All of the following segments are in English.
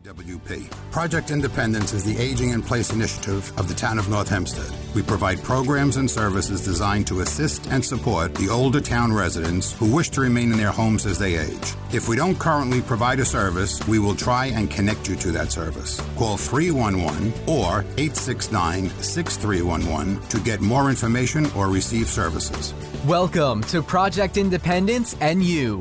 WP. Project Independence is the Aging in Place initiative of the town of North Hempstead. We provide programs and services designed to assist and support the older town residents who wish to remain in their homes as they age. If we don't currently provide a service, we will try and connect you to that service. Call 311 or 869-6311 to get more information or receive services. Welcome to Project Independence and You.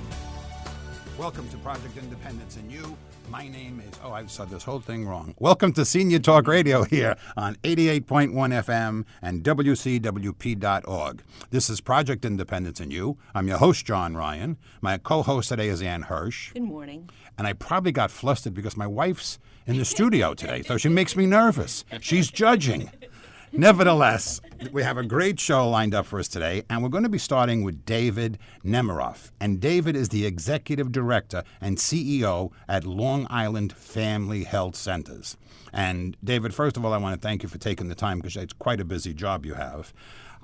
Welcome to Project Independence and You. My name is, I said this whole thing wrong. Welcome to Senior Talk Radio here on 88.1 FM and WCWP.org. This is Project Independence and You. I'm your host, John Ryan. My co-host today is Ann Hirsch. Good morning. And I probably got flustered because my wife's in the studio today, so she makes me nervous. She's judging. Nevertheless, we have a great show lined up for us today, and we're going to be starting with David Nemiroff. And David is the Executive Director and CEO at Long Island Family Health Centers. And David, first of all, I want to thank you for taking the time because it's quite a busy job you have.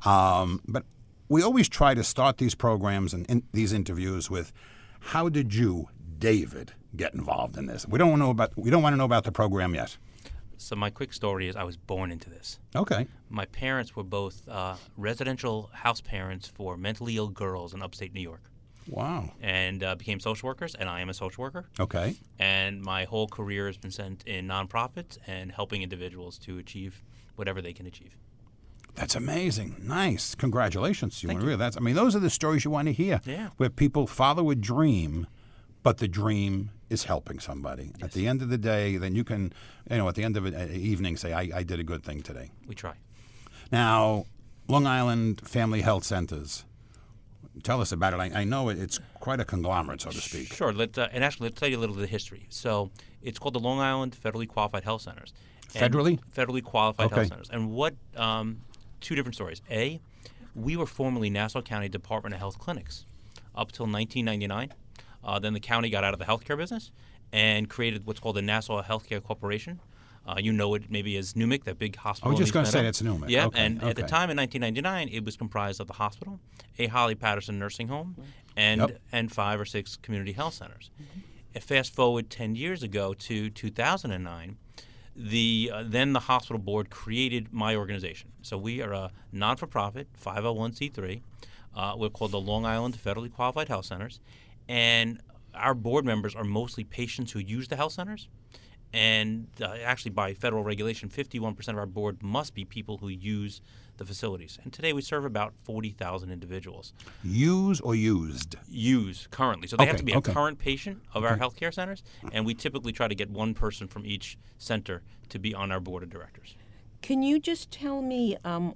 But we always try to start these programs and these interviews with, how did you, David, get involved in this? We don't want to know about the program yet. So my quick story is I was born into this. Okay. My parents were both residential house parents for mentally ill girls in upstate New York. Wow. And became social workers, and I am a social worker. Okay. And my whole career has been spent in nonprofits and helping individuals to achieve whatever they can achieve. That's amazing. Nice. Congratulations to you. Thank you. Those are the stories you want to hear. Yeah. Where people follow a dream, but the dream is helping somebody. Yes. At the end of the day, then you can, at the end of an evening say, I did a good thing today. We try. Now, Long Island Family Health Centers. Tell us about it. I know it's quite a conglomerate, so to speak. Sure. Let's tell you a little of the history. So it's called the Long Island Federally Qualified Health Centers. Federally? Federally Qualified Okay. Health Centers. And what, two different stories. A, we were formerly Nassau County Department of Health Clinics up till 1999. Then the county got out of the healthcare business and created what's called the Nassau Healthcare Corporation. You know it maybe as NUMIC, that big hospital. I was just going to say it's NUMIC. Yeah, Okay, and at the time in 1999, it was comprised of the hospital, a Holly Patterson nursing home, and 5 or 6 community health centers. Fast forward 10 years ago to 2009, then the hospital board created my organization. So we are a non-for-profit 501c3. We're called the Long Island Federally Qualified Health Centers. And our board members are mostly patients who use the health centers. And actually, by federal regulation, 51% of our board must be people who use the facilities. And today we serve about 40,000 individuals. Use or used? Use currently. So they have to be a Okay. current patient of our healthcare centers. And we typically try to get one person from each center to be on our board of directors. Can you just tell me,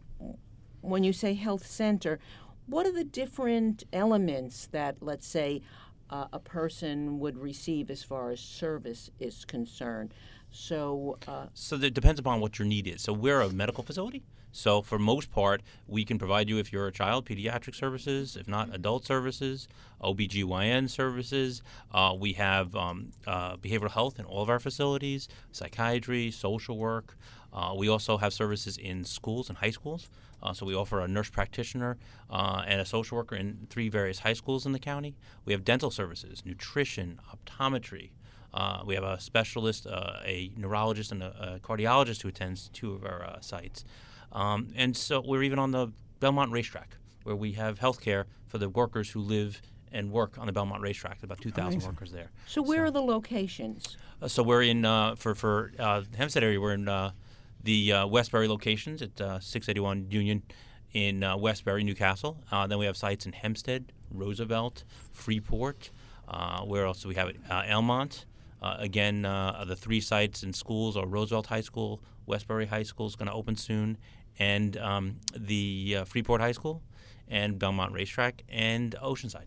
when you say health center, what are the different elements that, let's say, a person would receive as far as service is concerned? So it depends upon what your need is. So we're a medical facility. So for most part, we can provide you, if you're a child, pediatric services, if not adult services, OBGYN services. We have behavioral health in all of our facilities, psychiatry, social work. We also have services in schools and high schools. So we offer a nurse practitioner and a social worker in 3 various high schools in the county. We have dental services, nutrition, optometry. We have a specialist, a neurologist, and a cardiologist who attends 2 of our sites. And so we're even on the Belmont Racetrack, where we have health care for the workers who live and work on the Belmont Racetrack. About 2,000 workers there. So where are the locations? So we're in, for Hempstead area, we're in the Westbury locations at 681 Union in Westbury, Newcastle. Then we have sites in Hempstead, Roosevelt, Freeport. Where else do we have it? Elmont. Again, the 3 sites in schools are Roosevelt High School, Westbury High School is going to open soon, and the Freeport High School, and Belmont Racetrack, and Oceanside.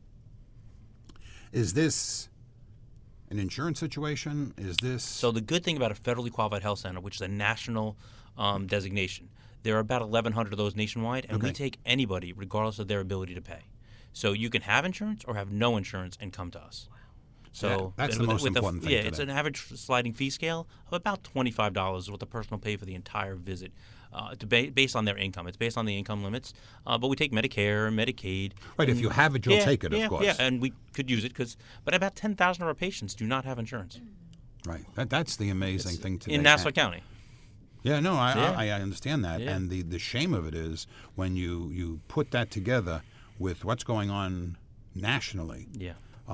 Is this an insurance situation? Is this... So the good thing about a federally qualified health center, which is a national designation, there are about 1,100 of those nationwide, and we take anybody regardless of their ability to pay. So you can have insurance or have no insurance and come to us. So that's the most important thing. Yeah, it's an average sliding fee scale of about $25 is what the person will pay for the entire visit, based on their income. It's based on the income limits, but we take Medicare, Medicaid. Right, if you have it, you'll take it, of course. Yeah, and we could use it but about 10,000 of our patients do not have insurance. Right. That's the amazing thing today. In Nassau County. Yeah, no, I understand that. Yeah. And the shame of it is when you put that together with what's going on nationally. Yeah.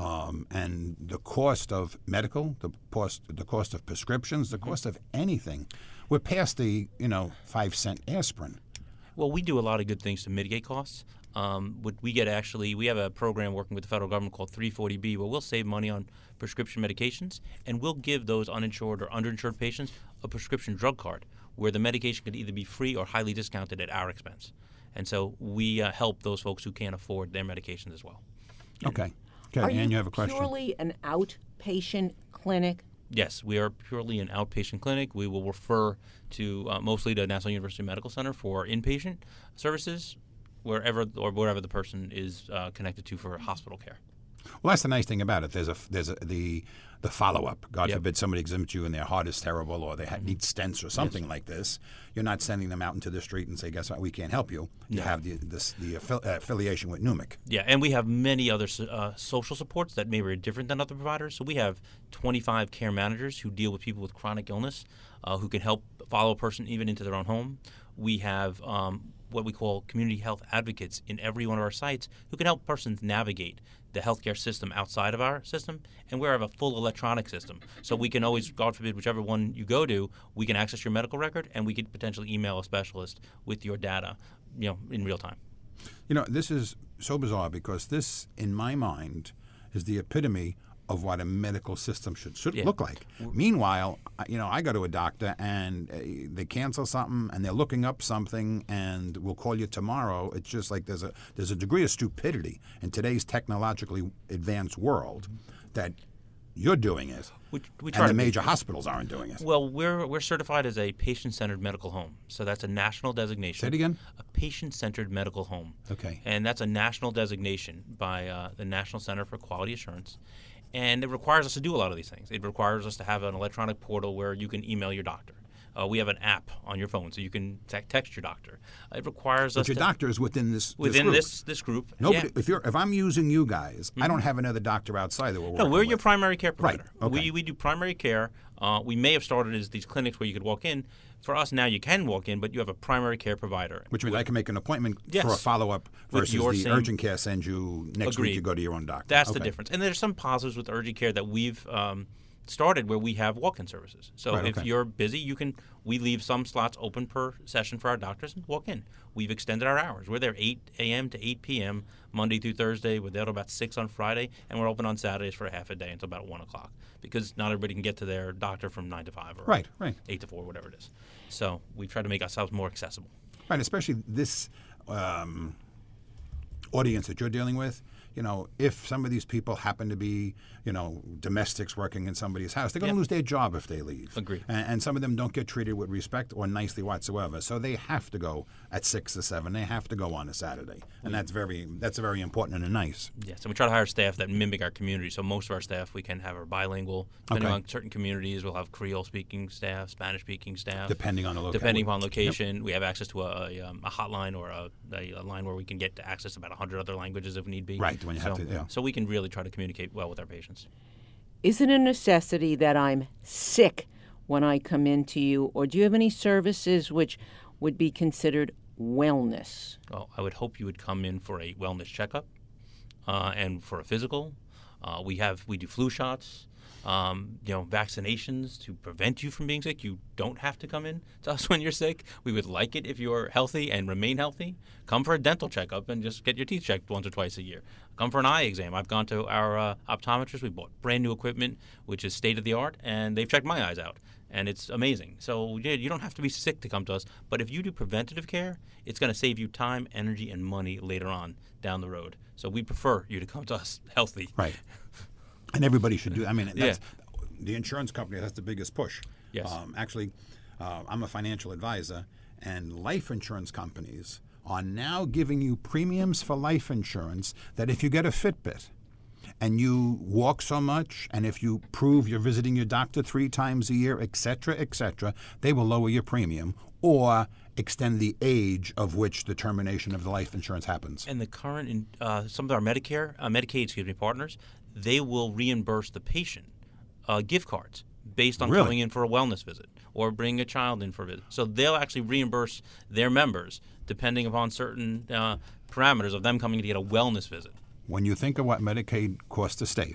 And the cost of medical, the cost of prescriptions, the cost of anything. We're past the 5-cent aspirin. Well, we do a lot of good things to mitigate costs. What we get we have a program working with the federal government called 340B, where we'll save money on prescription medications, and we'll give those uninsured or underinsured patients a prescription drug card, where the medication could either be free or highly discounted at our expense. And so we help those folks who can't afford their medications as well. Okay. Okay, and you have a question. Are you purely an outpatient clinic? Yes, we are purely an outpatient clinic. We will refer to mostly to Nassau University Medical Center for inpatient services, wherever the person is connected to for hospital care. Well, that's the nice thing about it. There's the follow-up. God Yep. forbid somebody exhibits you and their heart is terrible or they need stents or something like this. You're not sending them out into the street and say, guess what, we can't help you. You have the affiliation with NUMIC. Yeah, and we have many other social supports that maybe are different than other providers. So we have 25 care managers who deal with people with chronic illness who can help follow a person even into their own home. We have what we call community health advocates in every one of our sites who can help persons navigate the healthcare system outside of our system, and we have a full electronic system. So we can always, God forbid, whichever one you go to, we can access your medical record, and we could potentially email a specialist with your data, in real time. This is so bizarre because this, in my mind, is the epitome of what a medical system should look like. Meanwhile, I go to a doctor and they cancel something and they're looking up something and we'll call you tomorrow. It's just like there's a degree of stupidity in today's technologically advanced world that you're doing it, We and try the to be. major hospitals aren't doing it. Well, we're certified as a patient-centered medical home, so that's a national designation. Say it again? A patient-centered medical home. Okay. And that's a national designation by the National Center for Quality Assurance. And it requires us to do a lot of these things. It requires us to have an electronic portal where you can email your doctor. We have an app on your phone, so you can text your doctor. It requires us But your to, doctor is within this within group. this group. Nobody, Yeah. if I'm using you guys, I don't have another doctor outside that we're working No, we're your with. primary care provider. Right, okay. We do primary care. We may have started as these clinics where you could walk in. For us now, you can walk in, but you have a primary care provider. Which means I can make an appointment Yes. for a follow-up With versus your the same- urgent care sends you next Agreed. week you go to your own doctor. That's the Okay. difference. And there's some positives with urgent care that we've started where we have walk-in services. So Right, if okay. you're busy, we leave some slots open per session for our doctors and walk in. We've extended our hours. We're there 8 a.m. to 8 p.m. Monday through Thursday. We're there till about 6 on Friday, and we're open on Saturdays for a half a day until about 1 o'clock because not everybody can get to their doctor from 9 to 5 or Right. 8 to 4, whatever it is. So we try to make ourselves more accessible. Right, especially this audience that you're dealing with. If some of these people happen to be, domestics working in somebody's house, they're going to lose their job if they leave. Agreed. And some of them don't get treated with respect or nicely whatsoever. So they have to go at 6 or 7. They have to go on a Saturday, and that's very important and nice. Yes, and we try to hire staff that mimic our community. So most of our staff, we can have are bilingual. Depending Okay. on certain communities, we'll have Creole-speaking staff, Spanish-speaking staff. Depending on the location. Depending upon location, we have access to a hotline or a line where we can get to access about 100 other languages if need be. Right, when you have to, yeah. So we can really try to communicate well with our patients. Is it a necessity that I'm sick when I come into you, or do you have any services which would be considered wellness? Well, I would hope you would come in for a wellness checkup and for a physical. We do flu shots. Vaccinations to prevent you from being sick. You don't have to come in to us when you're sick. We would like it if you're healthy and remain healthy. Come for a dental checkup and just get your teeth checked once or twice a year. Come for an eye exam. I've gone to our optometrist. We bought brand new equipment, which is state of the art, and they've checked my eyes out, and it's amazing. So you don't have to be sick to come to us. But if you do preventative care, it's going to save you time, energy, and money later on down the road. So we prefer you to come to us healthy. Right. And everybody should do. I mean, that's, the insurance company, that's the biggest push. Yes. Actually, I'm a financial advisor, and life insurance companies are now giving you premiums for life insurance that if you get a Fitbit and you walk so much, and if you prove you're visiting your doctor 3 times a year, et cetera, they will lower your premium or extend the age of which the termination of the life insurance happens. And the current, some of our Medicaid partners, they will reimburse the patient gift cards based on Really? coming in for a wellness visit or bringing a child in for a visit. So they'll actually reimburse their members depending upon certain parameters of them coming to get a wellness visit. When you think of what Medicaid costs the state,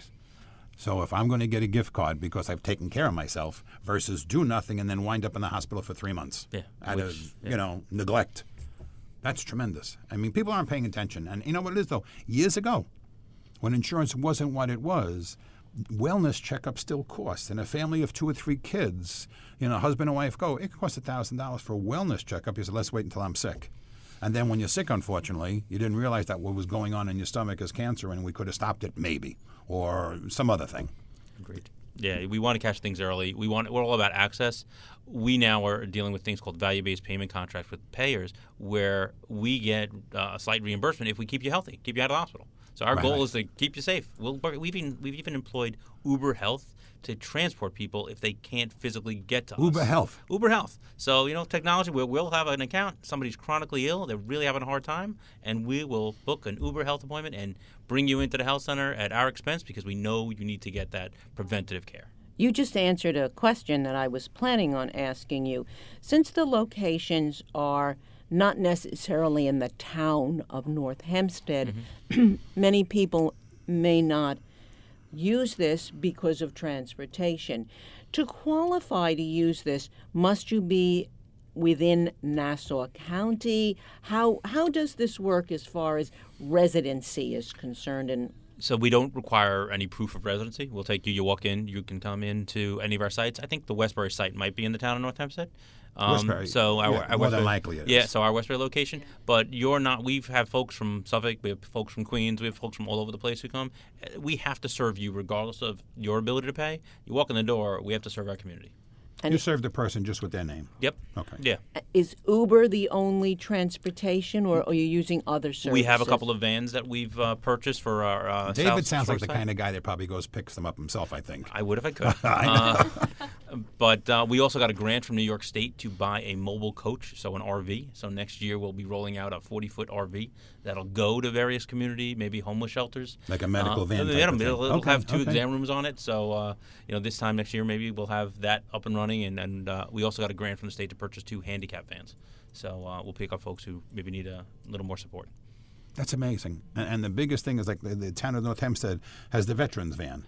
so if I'm going to get a gift card because I've taken care of myself versus do nothing and then wind up in the hospital for 3 months out of neglect, that's tremendous. I mean, people aren't paying attention. And you know what it is, though? Years ago, when insurance wasn't what it was, wellness checkups still cost. And a family of 2 or 3 kids, husband and wife go, it could cost $1,000 for a wellness checkup. You said, let's wait until I'm sick. And then when you're sick, unfortunately, you didn't realize that what was going on in your stomach is cancer, and we could have stopped it maybe, or some other thing. Agreed. Yeah, we want to catch things early. We're all about access. We now are dealing with things called value-based payment contracts with payers, where we get a slight reimbursement if we keep you healthy, keep you out of the hospital. So our goal is to keep you safe. We've even employed Uber Health to transport people if they can't physically get to us. Uber Health. Uber Health. So, technology, we'll have an account. Somebody's chronically ill. They're really having a hard time. And we will book an Uber Health appointment and bring you into the health center at our expense because we know you need to get that preventative care. You just answered a question that I was planning on asking you. Since the locations are not necessarily in the town of North Hempstead, many people may not use this because of transportation. To qualify to use this, must you be within Nassau County? How does this work as far as residency is concerned? And so we don't require any proof of residency. We'll take you. You walk in. You can come into any of our sites. I think the Westbury site might be in the town of North Hempstead. Westbury. So our more than likely it is. Yeah, so our Westbury location. But you're not. We have folks from Suffolk. We have folks from Queens. We have folks from all over the place who come. We have to serve you regardless of your ability to pay. You walk in the door. We have to serve our community. You serve the person just with their name. Yep. Okay. Yeah. is Uber the only transportation, or are you using other services? We have a couple of vans that we've purchased for our David South sounds like Shore the site. kind of guy that probably goes picks them up himself, I think. I would if I could. But we also got a grant from New York State to buy a mobile coach, so an RV. So next year we'll be rolling out a 40-foot RV that'll go to various community, maybe homeless shelters. Like a medical van type of thing. It'll have two okay. exam rooms on it. So this time next year maybe we'll have that up and running. And we also got a grant from the state to purchase 2 handicap vans. So we'll pick up folks who maybe need a little more support. That's amazing. And the biggest thing is like the town of North Hempstead has the veterans van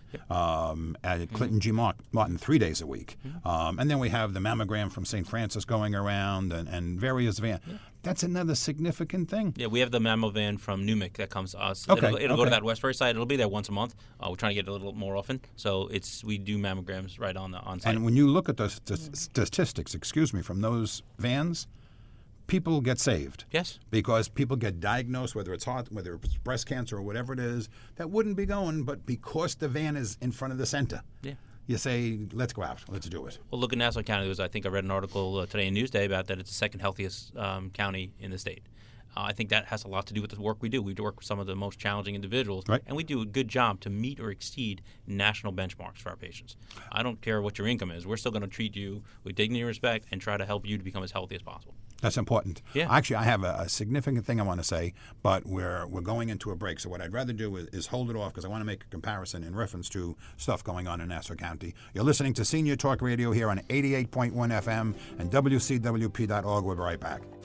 at Clinton G. Martin 3 days a week. And then we have the mammogram from St. Francis going around and various vans. Yeah. That's another significant thing. Yeah, we have the mammo van from Newmick that comes to us. Okay, It'll go to that Westbury site. It'll be there once a month. We're trying to get it a little more often. So we do mammograms right on site. And when you look at the statistics, from those vans, people get saved. Yes. Because people get diagnosed, whether it's heart, whether it's breast cancer or whatever it is, that wouldn't be going, but because the van is in front of the center. Yeah. You say, let's go out, let's do it. Well, look at Nassau County. I think I read an article today in Newsday about that it's the second healthiest county in the state. I think that has a lot to do with the work we do. We work with some of the most challenging individuals, right. And we do a good job to meet or exceed national benchmarks for our patients. I don't care what your income is. We're still going to treat you with dignity and respect and try to help you to become as healthy as possible. That's important. Yeah. Actually, I have a significant thing I want to say, but we're going into a break. So what I'd rather do is hold it off because I want to make a comparison in reference to stuff going on in Nassau County. You're listening to Senior Talk Radio here on 88.1 FM and WCWP.org. We'll be right back.